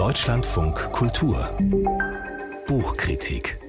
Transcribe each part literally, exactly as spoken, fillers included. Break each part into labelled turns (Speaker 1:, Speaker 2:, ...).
Speaker 1: Deutschlandfunk Kultur Buchkritik.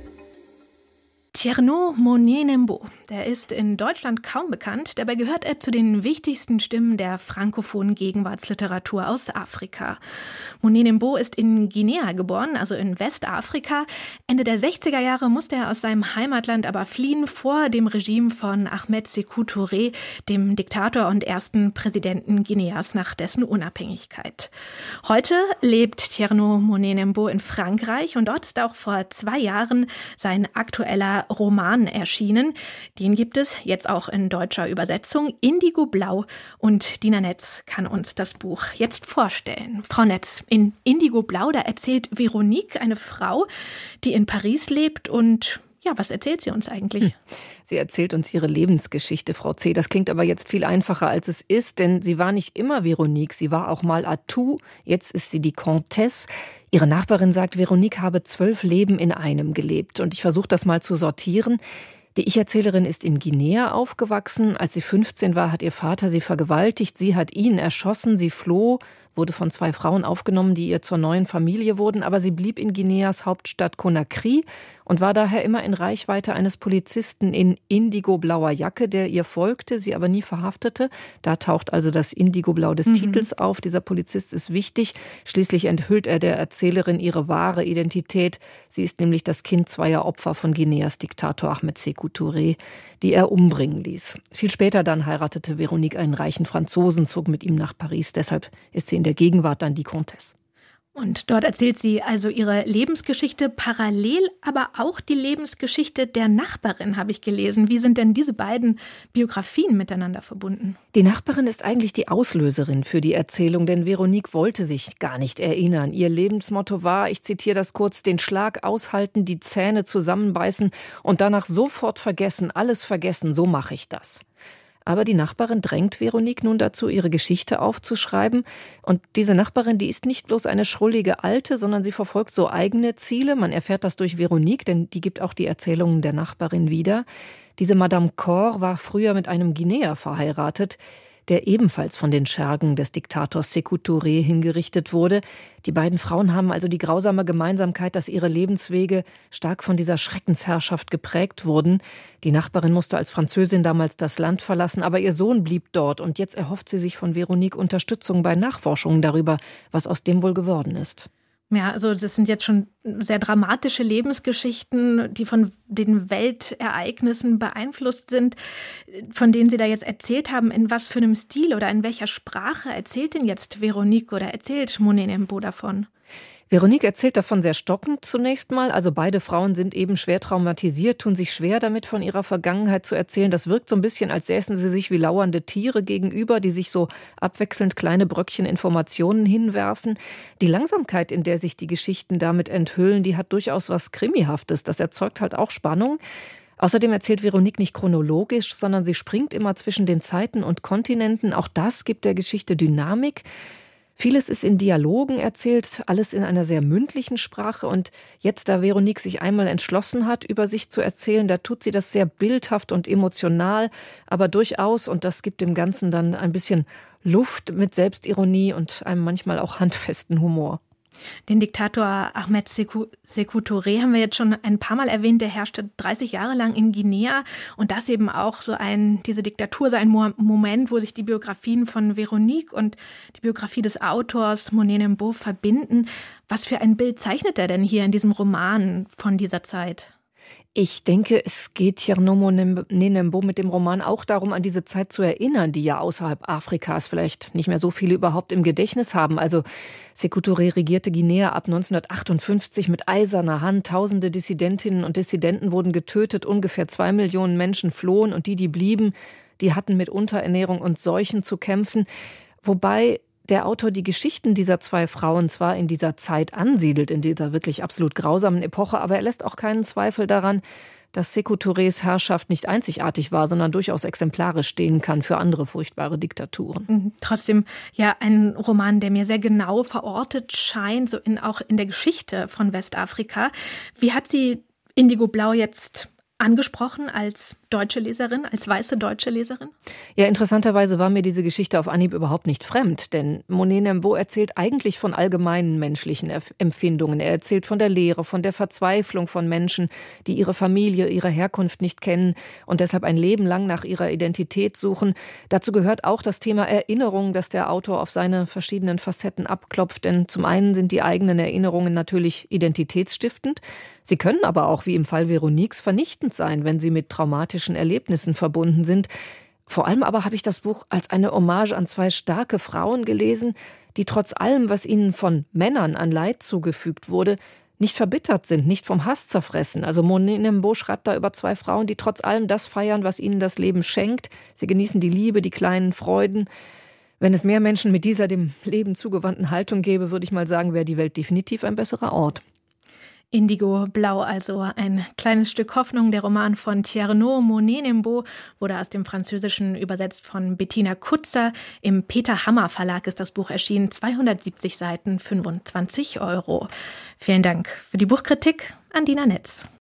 Speaker 2: Tierno Monet-Nembo, der ist in Deutschland kaum bekannt, dabei gehört er zu den wichtigsten Stimmen der frankophonen Gegenwartsliteratur aus Afrika. Monet-Nembo ist in Guinea geboren, also in Westafrika. Ende der sechziger Jahre musste er aus seinem Heimatland aber fliehen vor dem Regime von Ahmed Sékou Touré, dem Diktator und ersten Präsidenten Guineas nach dessen Unabhängigkeit. Heute lebt Tierno Monet-Nembo in Frankreich und dort ist auch vor zwei Jahren sein aktueller Roman erschienen. Den gibt es jetzt auch in deutscher Übersetzung. Indigo Blau, und Dina Netz kann uns das Buch jetzt vorstellen. Frau Netz, in Indigo Blau, da erzählt Veronique, eine Frau, die in Paris lebt, und ja, was erzählt sie uns eigentlich?
Speaker 3: Sie erzählt uns ihre Lebensgeschichte, Frau C. Das klingt aber jetzt viel einfacher, als es ist, denn sie war nicht immer Veronique. Sie war auch mal Atout, jetzt ist sie die Comtesse. Ihre Nachbarin sagt, Veronique habe zwölf Leben in einem gelebt. Und ich versuche das mal zu sortieren. Die Ich-Erzählerin ist in Guinea aufgewachsen. Als sie fünfzehn war, hat ihr Vater sie vergewaltigt. Sie hat ihn erschossen. Sie floh, wurde von zwei Frauen aufgenommen, die ihr zur neuen Familie wurden. Aber sie blieb in Guineas Hauptstadt Conakry und war daher immer in Reichweite eines Polizisten in indigo-blauer Jacke, der ihr folgte, sie aber nie verhaftete. Da taucht also das Indigo-Blau des mhm. Titels auf. Dieser Polizist ist wichtig. Schließlich enthüllt er der Erzählerin ihre wahre Identität. Sie ist nämlich das Kind zweier Opfer von Guineas Diktator Ahmed Sékou Touré, die er umbringen ließ. Viel später dann heiratete Veronique einen reichen Franzosen, zog mit ihm nach Paris. Deshalb ist sie in der Gegenwart dann die Comtesse.
Speaker 2: Und dort erzählt sie also ihre Lebensgeschichte, parallel aber auch die Lebensgeschichte der Nachbarin, habe ich gelesen. Wie sind denn diese beiden Biografien miteinander verbunden?
Speaker 3: Die Nachbarin ist eigentlich die Auslöserin für die Erzählung, denn Veronique wollte sich gar nicht erinnern. Ihr Lebensmotto war, ich zitiere das kurz, den Schlag aushalten, die Zähne zusammenbeißen und danach sofort vergessen, alles vergessen, so mache ich das. Aber die Nachbarin drängt Veronique nun dazu, ihre Geschichte aufzuschreiben. Und diese Nachbarin, die ist nicht bloß eine schrullige Alte, sondern sie verfolgt so eigene Ziele. Man erfährt das durch Veronique, denn die gibt auch die Erzählungen der Nachbarin wieder. Diese Madame Cor war früher mit einem Guineer verheiratet, der ebenfalls von den Schergen des Diktators Sékou Touré hingerichtet wurde. Die beiden Frauen haben also die grausame Gemeinsamkeit, dass ihre Lebenswege stark von dieser Schreckensherrschaft geprägt wurden. Die Nachbarin musste als Französin damals das Land verlassen, aber ihr Sohn blieb dort. Und jetzt erhofft sie sich von Veronique Unterstützung bei Nachforschungen darüber, was aus dem wohl geworden ist.
Speaker 2: Ja, also das sind jetzt schon sehr dramatische Lebensgeschichten, die von den Weltereignissen beeinflusst sind, von denen Sie da jetzt erzählt haben. In was für einem Stil oder in welcher Sprache erzählt denn jetzt Veronique oder erzählt Monet-Nembo davon?
Speaker 3: Veronique erzählt davon sehr stockend zunächst mal. Also beide Frauen sind eben schwer traumatisiert, tun sich schwer damit, von ihrer Vergangenheit zu erzählen. Das wirkt so ein bisschen, als säßen sie sich wie lauernde Tiere gegenüber, die sich so abwechselnd kleine Bröckchen Informationen hinwerfen. Die Langsamkeit, in der sich die Geschichten damit enthüllen, die hat durchaus was Krimihaftes. Das erzeugt halt auch Spannung. Außerdem erzählt Veronique nicht chronologisch, sondern sie springt immer zwischen den Zeiten und Kontinenten. Auch das gibt der Geschichte Dynamik. Vieles ist in Dialogen erzählt, alles in einer sehr mündlichen Sprache. Und jetzt, da Veronique sich einmal entschlossen hat, über sich zu erzählen, da tut sie das sehr bildhaft und emotional, aber durchaus, und das gibt dem Ganzen dann ein bisschen Luft mit Selbstironie und einem manchmal auch handfesten Humor.
Speaker 2: Den Diktator Ahmed Sékou, Sékou Touré haben wir jetzt schon ein paar Mal erwähnt. Der herrschte dreißig Jahre lang in Guinea. Und das eben auch so ein, diese Diktatur, so ein Mo- Moment, wo sich die Biografien von Veronique und die Biografie des Autors Monet-Nembo verbinden. Was für ein Bild zeichnet er denn hier in diesem Roman von dieser Zeit?
Speaker 3: Ich denke, es geht Tierno Monet-Nembo mit dem Roman auch darum, an diese Zeit zu erinnern, die ja außerhalb Afrikas vielleicht nicht mehr so viele überhaupt im Gedächtnis haben. Also Sékou Touré regierte Guinea ab neunzehnhundertachtundfünfzig mit eiserner Hand. Tausende Dissidentinnen und Dissidenten wurden getötet, ungefähr zwei Millionen Menschen flohen und die, die blieben, die hatten mit Unterernährung und Seuchen zu kämpfen. Wobei der Autor die Geschichten dieser zwei Frauen zwar in dieser Zeit ansiedelt, in dieser wirklich absolut grausamen Epoche, aber er lässt auch keinen Zweifel daran, dass Sékou Tourés Herrschaft nicht einzigartig war, sondern durchaus exemplarisch stehen kann für andere furchtbare Diktaturen.
Speaker 2: Trotzdem ja ein Roman, der mir sehr genau verortet scheint, so in, auch in der Geschichte von Westafrika. Wie hat Sie Indigo Blau jetzt angesprochen als deutsche Leserin, als weiße deutsche Leserin?
Speaker 3: Ja, interessanterweise war mir diese Geschichte auf Anhieb überhaupt nicht fremd, denn Monet Nembo erzählt eigentlich von allgemeinen menschlichen Empfindungen. Er erzählt von der Leere, von der Verzweiflung von Menschen, die ihre Familie, ihre Herkunft nicht kennen und deshalb ein Leben lang nach ihrer Identität suchen. Dazu gehört auch das Thema Erinnerung, das der Autor auf seine verschiedenen Facetten abklopft, denn zum einen sind die eigenen Erinnerungen natürlich identitätsstiftend. Sie können aber auch, wie im Fall Veroniques, vernichtend sein, wenn sie mit traumatischen Erlebnissen verbunden sind. Vor allem aber habe ich das Buch als eine Hommage an zwei starke Frauen gelesen, die trotz allem, was ihnen von Männern an Leid zugefügt wurde, nicht verbittert sind, nicht vom Hass zerfressen. Also Monet Nembo schreibt da über zwei Frauen, die trotz allem das feiern, was ihnen das Leben schenkt. Sie genießen die Liebe, die kleinen Freuden. Wenn es mehr Menschen mit dieser dem Leben zugewandten Haltung gäbe, würde ich mal sagen, wäre die Welt definitiv ein besserer Ort.
Speaker 2: Indigo Blau, also ein kleines Stück Hoffnung. Der Roman von Tierno Monet Nembo wurde aus dem Französischen übersetzt von Bettina Kutzer. Im Peter Hammer Verlag ist das Buch erschienen. zweihundertsiebzig Seiten, fünfundzwanzig Euro. Vielen Dank für die Buchkritik an Dina Netz.